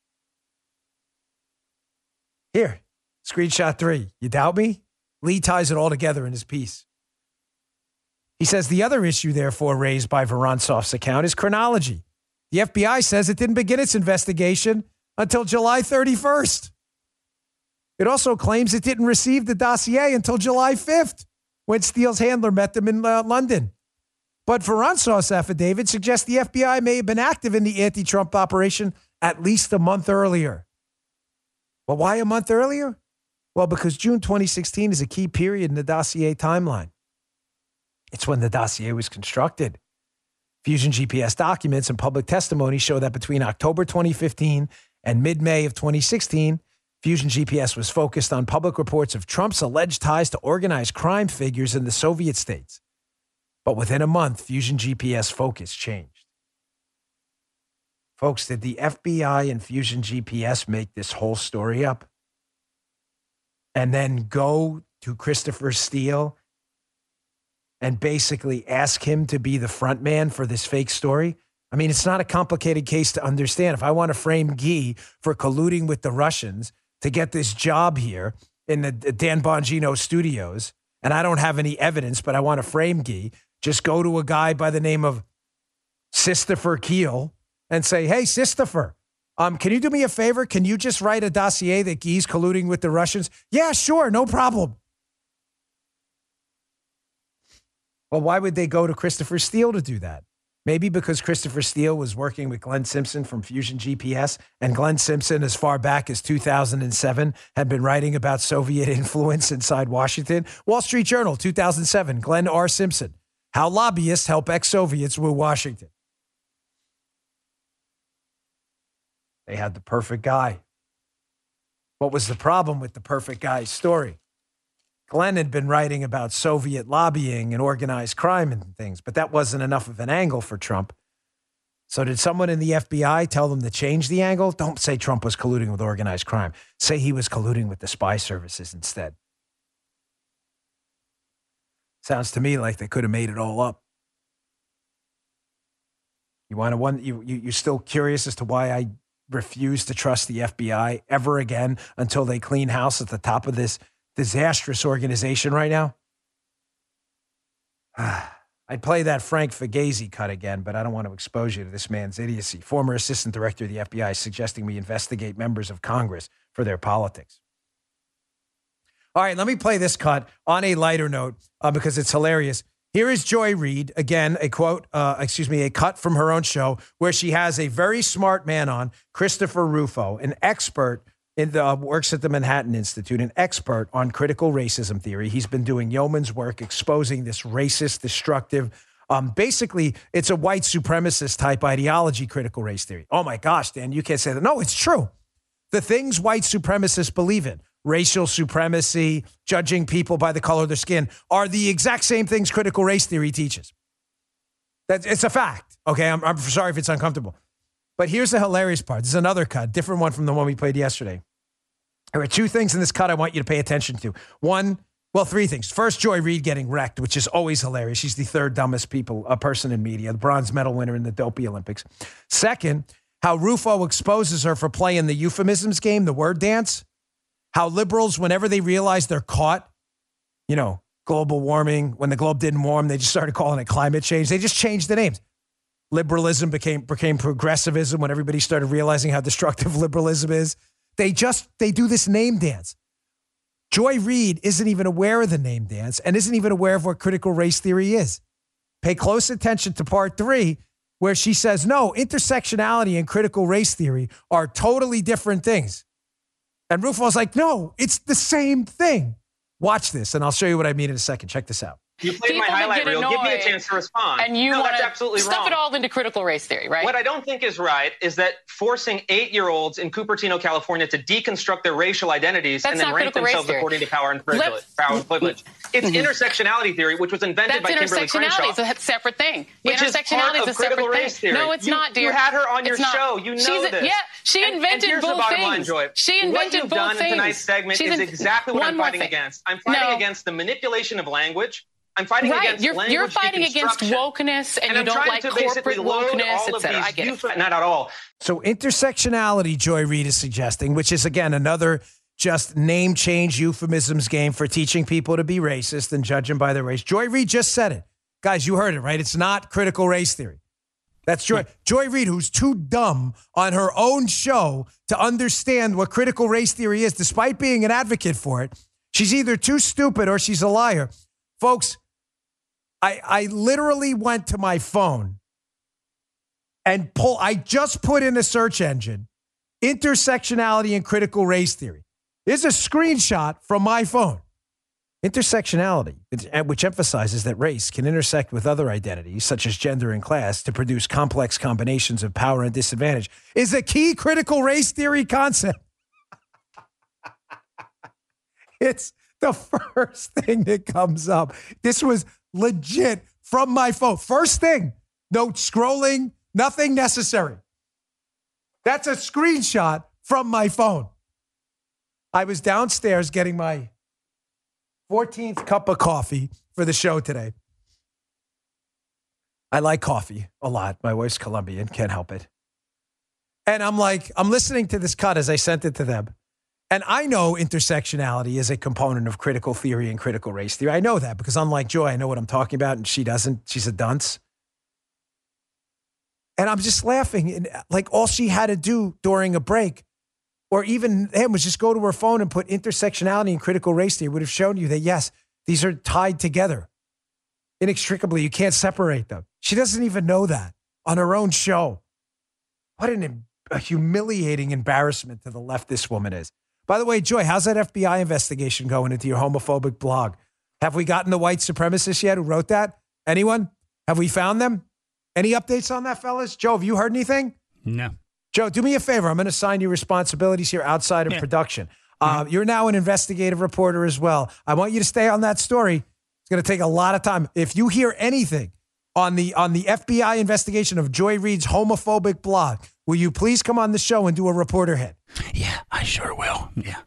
Here, screenshot 3. You doubt me? Lee ties it all together in his piece. He says the other issue, therefore, raised by Vorontsov's account is chronology. The FBI says it didn't begin its investigation until July 31st. It also claims it didn't receive the dossier until July 5th, when Steele's handler met them in London. But Vorontsov's affidavit suggests the FBI may have been active in the anti-Trump operation at least a month earlier. Well, why a month earlier? Well, because June 2016 is a key period in the dossier timeline. It's when the dossier was constructed. Fusion GPS documents and public testimony show that between October 2015 and mid-May of 2016, Fusion GPS was focused on public reports of Trump's alleged ties to organized crime figures in the Soviet states. But within a month, Fusion GPS focus changed. Folks, did the FBI and Fusion GPS make this whole story up? And then go to Christopher Steele and basically ask him to be the front man for this fake story? I mean, it's not a complicated case to understand. If I want to frame Guy for colluding with the Russians to get this job here in the Dan Bongino studios, and I don't have any evidence, but I want to frame Guy, just go to a guy by the name of Christopher Keel and say, hey, Christopher, can you do me a favor? Can you just write a dossier that Guy's colluding with the Russians? Yeah, sure, no problem. Well, why would they go to Christopher Steele to do that? Maybe because Christopher Steele was working with Glenn Simpson from Fusion GPS, and Glenn Simpson, as far back as 2007, had been writing about Soviet influence inside Washington. Wall Street Journal, 2007, Glenn R. Simpson, how lobbyists help ex-Soviets woo Washington. They had the perfect guy. What was the problem with the perfect guy's story? Glenn had been writing about Soviet lobbying and organized crime and things, but that wasn't enough of an angle for Trump. So did someone in the FBI tell them to change the angle? Don't say Trump was colluding with organized crime. Say he was colluding with the spy services instead. Sounds to me like they could have made it all up. You're still curious as to why I refuse to trust the FBI ever again until they clean house at the top of this disastrous organization right now? I'd play that Frank Fugazi cut again, but I don't want to expose you to this man's idiocy. Former assistant director of the FBI suggesting we investigate members of Congress for their politics. All right, let me play this cut on a lighter note because it's hilarious. Here is Joy Reid, again, a cut from her own show where she has a very smart man on, Christopher Rufo, an expert works at the Manhattan Institute, an expert on critical racism theory. He's been doing yeoman's work exposing this racist, destructive, basically, it's a white supremacist type ideology, critical race theory. Oh my gosh, Dan, you can't say that. No, it's true. The things white supremacists believe in, racial supremacy, judging people by the color of their skin, are the exact same things critical race theory teaches. It's a fact. Okay, I'm sorry if it's uncomfortable. But here's the hilarious part. This is another cut, different one from the one we played yesterday. There are two things in this cut I want you to pay attention to. Three things. First, Joy Reid getting wrecked, which is always hilarious. She's the third dumbest person in media, the bronze medal winner in the Dopey Olympics. Second, how Rufo exposes her for playing the euphemisms game, the word dance. How liberals, whenever they realize they're caught, global warming, when the globe didn't warm, they just started calling it climate change. They just changed the names. Liberalism became progressivism when everybody started realizing how destructive liberalism is. They do this name dance. Joy Reid isn't even aware of the name dance and isn't even aware of what critical race theory is. Pay close attention to part 3, where she says, no, intersectionality and critical race theory are totally different things. And Rufo's like, no, it's the same thing. Watch this, and I'll show you what I mean in a second. Check this out. You played my highlight reel. Give me a chance to respond. And you want that's absolutely to stuff wrong. it all into critical race theory, right? What I don't think is right is that forcing 8-year-olds in Cupertino, California to deconstruct their racial identities and then rank themselves according to power and privilege. It's intersectionality theory, which was invented by Kimberly Crenshaw. It's a separate thing. Intersectionality is a separate thing. No, it's not, dear. You had her on your show. You know this. Yeah, she invented both things. And here's the bottom line, Joy. She invented both things. What you've done in tonight's segment is exactly what I'm fighting against. I'm fighting against the manipulation of language I'm fighting against language You're fighting against wokeness, and you don't like corporate wokeness, etc. I get it. Not at all. So intersectionality, Joy Reid is suggesting, which is, again, another just name change euphemisms game for teaching people to be racist and judge them by their race. Joy Reid just said it. Guys, you heard it, right? It's not critical race theory. That's Joy Reid, who's too dumb on her own show to understand what critical race theory is, despite being an advocate for it. She's either too stupid or she's a liar. Folks, I literally went to my phone and I just put in a search engine, intersectionality and critical race theory. Here's a screenshot from my phone. Intersectionality, which emphasizes that race can intersect with other identities, such as gender and class, to produce complex combinations of power and disadvantage, is a key critical race theory concept. It's the first thing that comes up. This was legit from my phone. First thing, no scrolling, nothing necessary. That's a screenshot from my phone. I was downstairs getting my 14th cup of coffee for the show today. I like coffee a lot. My wife's Colombian, can't help it. And I'm listening to this cut as I sent it to them. And I know intersectionality is a component of critical theory and critical race theory. I know that because unlike Joy, I know what I'm talking about and she doesn't. She's a dunce. And I'm just laughing. And like all she had to do during a break or even him was just go to her phone and put intersectionality and critical race theory would have shown you that, yes, these are tied together inextricably. You can't separate them. She doesn't even know that on her own show. What a humiliating embarrassment to the left this woman is. By the way, Joy, how's that FBI investigation going into your homophobic blog? Have we gotten the white supremacists yet who wrote that? Anyone? Have we found them? Any updates on that, fellas? Joe, have you heard anything? No. Joe, do me a favor. I'm going to assign you responsibilities here outside of production. You're now an investigative reporter as well. I want you to stay on that story. It's going to take a lot of time. If you hear anything on the FBI investigation of Joy Reid's homophobic blog, will you please come on the show and do a reporter hit? Yeah, I sure will. Yeah.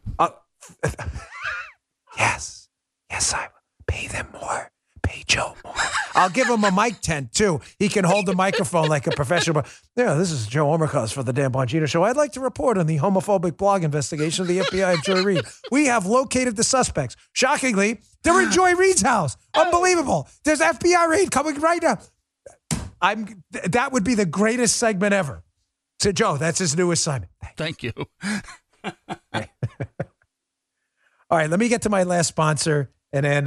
Yes, I will. Pay them more. Pay Joe more. I'll give him a mic tent, too. He can hold the microphone like a professional. Yeah, this is Joe Omercuz for the Dan Bongino Show. I'd like to report on the homophobic blog investigation of the FBI of Joy Reid. We have located the suspects. Shockingly, they're in Joy Reid's house. Unbelievable. There's FBI raid coming right now. That would be the greatest segment ever. So, Joe, that's his new assignment. Thank you. All right, let me get to my last sponsor, and then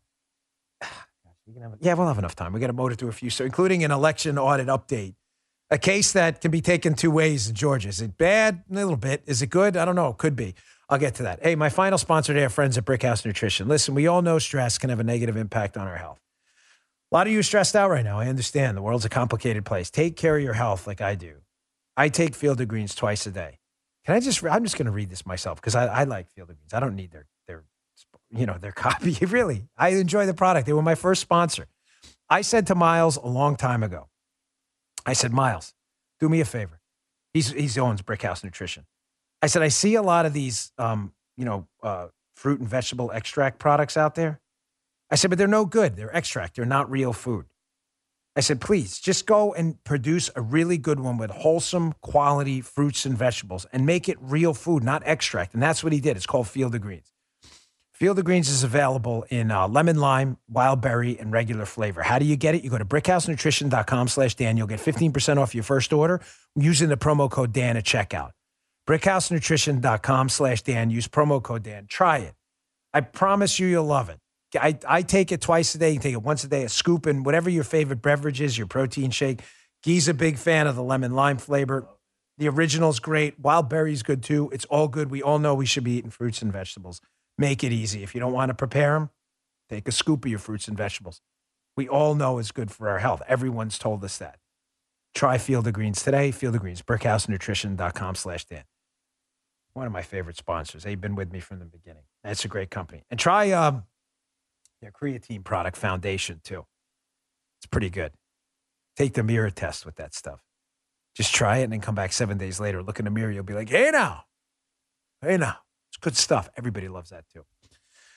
we'll have enough time. We got to motor through a few, so including an election audit update, a case that can be taken two ways in Georgia. Is it bad? A little bit. Is it good? I don't know. Could be. I'll get to that. Hey, my final sponsor today are friends at Brickhouse Nutrition. Listen, we all know stress can have a negative impact on our health. A lot of you are stressed out right now. I understand. The world's a complicated place. Take care of your health like I do. I take Field of Greens twice a day. I'm just going to read this myself because I like Field of Greens. I don't need their copy. Really, I enjoy the product. They were my first sponsor. I said to Miles a long time ago, I said, Miles, do me a favor. He owns Brickhouse Nutrition. I said, I see a lot of these, fruit and vegetable extract products out there. I said, but they're no good. They're extract. They're not real food. I said, please just go and produce a really good one with wholesome quality fruits and vegetables and make it real food, not extract. And that's what he did. It's called Field of Greens. Field of Greens is available in lemon, lime, wild berry, and regular flavor. How do you get it? You go to brickhousenutrition.com/Dan. You'll get 15% off your first order using the promo code Dan at checkout. brickhousenutrition.com/Dan. Use promo code Dan. Try it. I promise you'll love it. I take it twice a day. You can take it once a day, a scoop, and whatever your favorite beverage is, your protein shake. Guy's a big fan of the lemon lime flavor. The original's great. Wild berry's good too. It's all good. We all know we should be eating fruits and vegetables. Make it easy. If you don't want to prepare them, take a scoop of your fruits and vegetables. We all know it's good for our health. Everyone's told us that. Try Field of Greens today. Field of Greens, brickhousenutrition.com/Dan. One of my favorite sponsors. They've been with me from the beginning. That's a great company. And try their creatine product, Foundation, too. It's pretty good. Take the mirror test with that stuff. Just try it and then come back 7 days later. Look in the mirror. You'll be like, hey now. It's good stuff. Everybody loves that, too.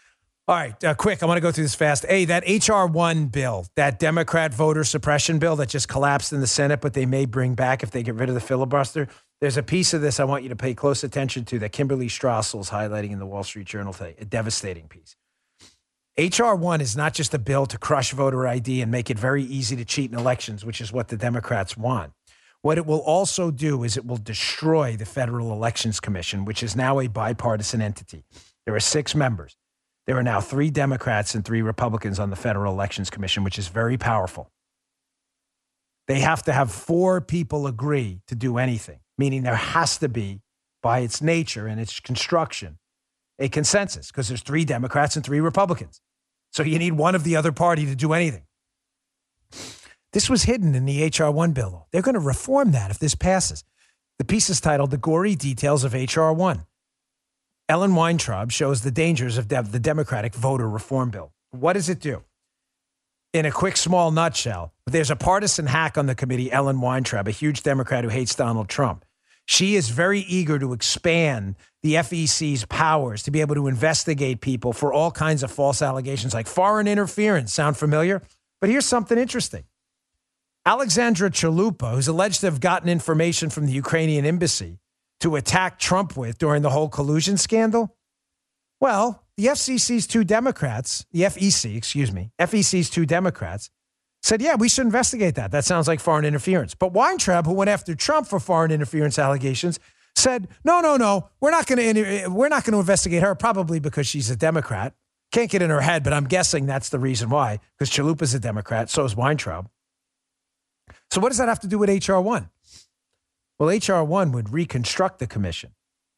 All right, quick. I want to go through this fast. Hey, that H.R. 1 bill, that Democrat voter suppression bill that just collapsed in the Senate, but they may bring back if they get rid of the filibuster. There's a piece of this I want you to pay close attention to that Kimberly Strassel is highlighting in the Wall Street Journal today, a devastating piece. H.R. 1 is not just a bill to crush voter ID and make it very easy to cheat in elections, which is what the Democrats want. What it will also do is it will destroy the Federal Elections Commission, which is now a bipartisan entity. There are 6 members. There are now 3 Democrats and 3 Republicans on the Federal Elections Commission, which is very powerful. They have to have 4 people agree to do anything, meaning there has to be, by its nature and its construction, a consensus, because there's 3 Democrats and 3 Republicans. So you need one of the other party to do anything. This was hidden in the H.R. 1 bill. They're going to reform that if this passes. The piece is titled The Gory Details of H.R. 1. Ellen Weintraub shows the dangers of the Democratic voter reform bill. What does it do? In a quick, small nutshell, there's a partisan hack on the committee, Ellen Weintraub, a huge Democrat who hates Donald Trump. She is very eager to expand the FEC's powers to be able to investigate people for all kinds of false allegations like foreign interference. Sound familiar? But here's something interesting. Alexandra Chalupa, who's alleged to have gotten information from the Ukrainian embassy to attack Trump with during the whole collusion scandal. Well, the FEC's 2 Democrats said, yeah, we should investigate that. That sounds like foreign interference. But Weintraub, who went after Trump for foreign interference allegations, said, no, we're not going to investigate her, probably because she's a Democrat. Can't get in her head, but I'm guessing that's the reason why, because Chalupa's a Democrat, so is Weintraub. So what does that have to do with H.R. 1? Well, H.R. 1 would reconstruct the commission,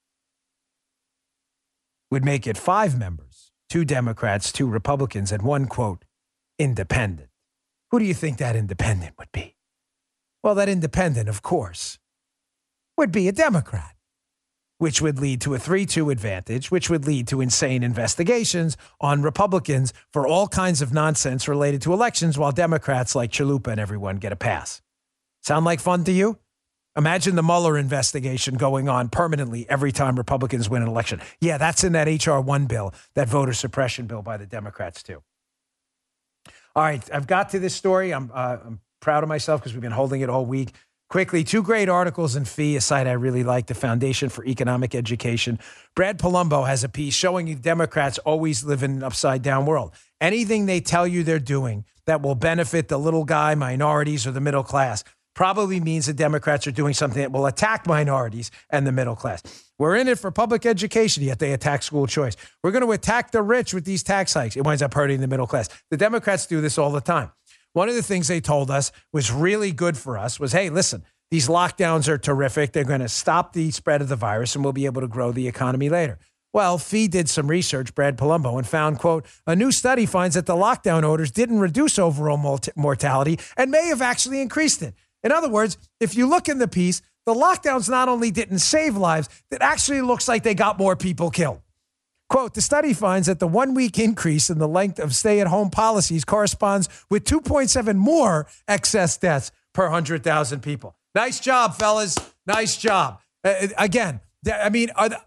would make it 5 members, 2 Democrats, 2 Republicans, and 1, quote, independent. Who do you think that independent would be? Well, that independent, of course, would be a Democrat, which would lead to a 3-2 advantage, which would lead to insane investigations on Republicans for all kinds of nonsense related to elections, while Democrats like Chalupa and everyone get a pass. Sound like fun to you? Imagine the Mueller investigation going on permanently every time Republicans win an election. Yeah, that's in that H.R. 1 bill, that voter suppression bill by the Democrats, too. All right, I've got to this story. I'm proud of myself because we've been holding it all week. Quickly, 2 great articles in FEE, a site I really like, the Foundation for Economic Education. Brad Palumbo has a piece showing you Democrats always live in an upside-down world. Anything they tell you they're doing that will benefit the little guy, minorities, or the middle class probably means the Democrats are doing something that will attack minorities and the middle class. We're in it for public education, yet they attack school choice. We're going to attack the rich with these tax hikes. It winds up hurting the middle class. The Democrats do this all the time. One of the things they told us was really good for us was, hey, listen, these lockdowns are terrific. They're going to stop the spread of the virus and we'll be able to grow the economy later. Well, FEE did some research, Brad Palumbo, and found, quote, a new study finds that the lockdown orders didn't reduce overall mortality and may have actually increased it. In other words, if you look in the piece, the lockdowns not only didn't save lives, it actually looks like they got more people killed. Quote, the study finds that the 1-week increase in the length of stay-at-home policies corresponds with 2.7 more excess deaths per 100,000 people. Nice job, fellas. Nice job. Again, I mean,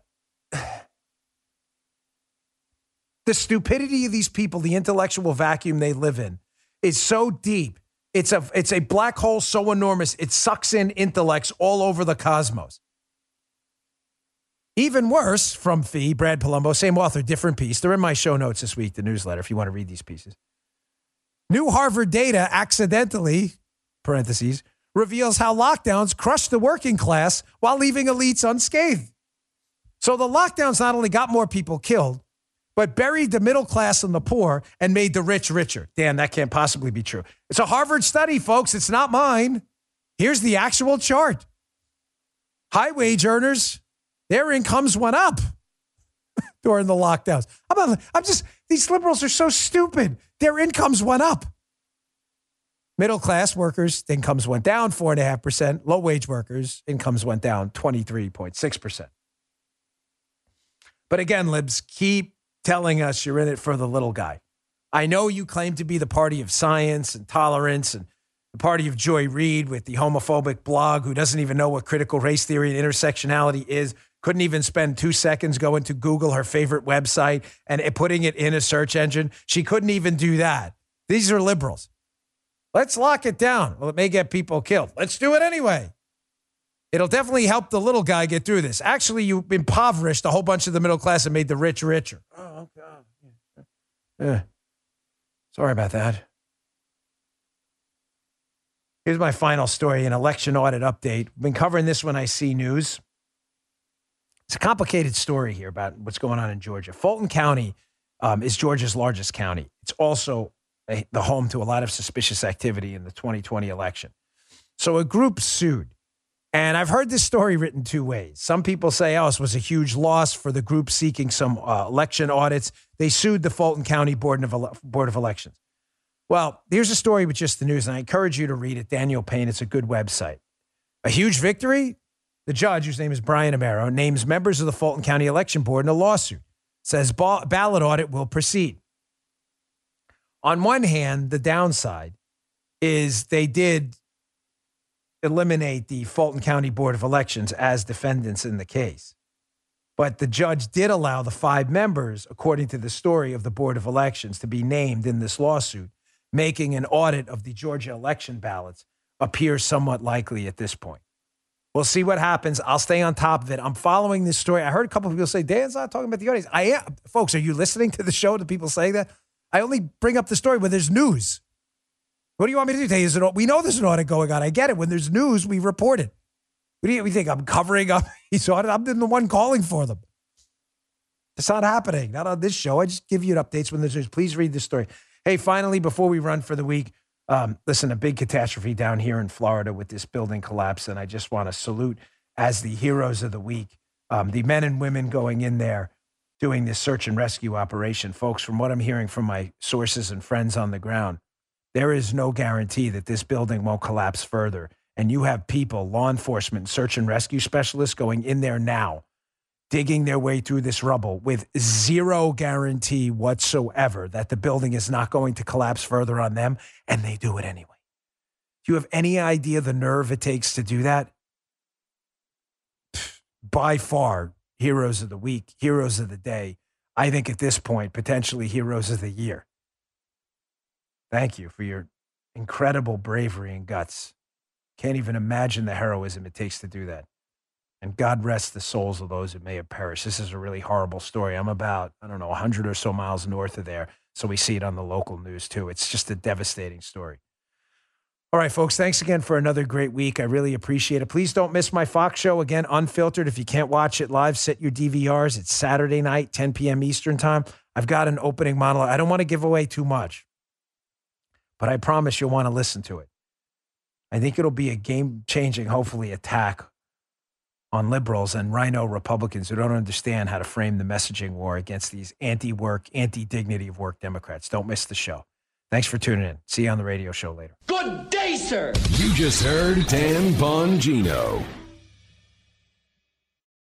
the stupidity of these people, the intellectual vacuum they live in, is so deep. It's a black hole so enormous, it sucks in intellects all over the cosmos. Even worse, from FEE, Brad Palumbo, same author, different piece. They're in my show notes this week, the newsletter, if you want to read these pieces. New Harvard data accidentally, parentheses, reveals how lockdowns crush the working class while leaving elites unscathed. So the lockdowns not only got more people killed, but buried the middle class and the poor and made the rich richer. Dan, that can't possibly be true. It's a Harvard study, folks. It's not mine. Here's the actual chart. High wage earners, their incomes went up during the lockdowns. These liberals are so stupid. Their incomes went up. Middle class workers, incomes went down 4.5%. Low wage workers, incomes went down 23.6%. But again, libs, keep telling us you're in it for the little guy. I know you claim to be the party of science and tolerance and the party of Joy Reid with the homophobic blog who doesn't even know what critical race theory and intersectionality is, Couldn't even spend 2 seconds going to Google her favorite website and putting it in a search engine. She couldn't even do that. These are liberals. Let's lock it down. Well, it may get people killed. Let's do it anyway. It'll definitely help the little guy get through this. Actually, you impoverished a whole bunch of the middle class and made the rich richer. Oh, God. Sorry about that. Here's my final story, an election audit update. I've been covering this when I see news. It's a complicated story here about what's going on in Georgia. Fulton County is Georgia's largest county. It's also the home to a lot of suspicious activity in the 2020 election. So a group sued. And I've heard this story written two ways. Some people say, this was a huge loss for the group seeking some election audits. They sued the Fulton County Board of Elections. Well, here's a story with just the news, and I encourage you to read it. Daniel Payne, it's a good website. A huge victory? The judge, whose name is Brian Amaro, names members of the Fulton County Election Board in a lawsuit. Says ballot audit will proceed. On one hand, the downside is they did eliminate the Fulton County Board of Elections as defendants in the case. But the judge did allow the 5 members, according to the story of the Board of Elections, to be named in this lawsuit, making an audit of the Georgia election ballots appear somewhat likely at this point. We'll see what happens. I'll stay on top of it. I'm following this story. I heard a couple of people say, Dan's not talking about the audience. I am. Folks, are you listening to the show? Do people say that? I only bring up the story when there's news. What do you want me to do today? We know there's an audit going on. I get it. When there's news, we report it. What do you think? I'm covering up these audits? I'm the one calling for them. It's not happening. Not on this show. I just give you updates when there's news. Please read the story. Hey, finally, before we run for the week, listen, a big catastrophe down here in Florida with this building collapse, and I just want to salute as the heroes of the week, the men and women going in there doing this search and rescue operation. Folks, from what I'm hearing from my sources and friends on the ground, there is no guarantee that this building won't collapse further. And you have people, law enforcement, search and rescue specialists going in there now, digging their way through this rubble with zero guarantee whatsoever that the building is not going to collapse further on them, and they do it anyway. Do you have any idea the nerve it takes to do that? By far, heroes of the week, heroes of the day. I think at this point, potentially heroes of the year. Thank you for your incredible bravery and guts. Can't even imagine the heroism it takes to do that. And God rest the souls of those who may have perished. This is a really horrible story. I'm about, 100 or so miles north of there, so we see it on the local news too. It's just a devastating story. All right, folks, thanks again for another great week. I really appreciate it. Please don't miss my Fox show, again, Unfiltered. If you can't watch it live, set your DVRs. It's Saturday night, 10 p.m. Eastern time. I've got an opening monologue. I don't want to give away too much, but I promise you'll want to listen to it. I think it'll be a game-changing, hopefully, attack on liberals and rhino Republicans who don't understand how to frame the messaging war against these anti-work, anti-dignity of work Democrats. Don't miss the show. Thanks for tuning in. See you on the radio show later. Good day, sir. You just heard Dan Bongino.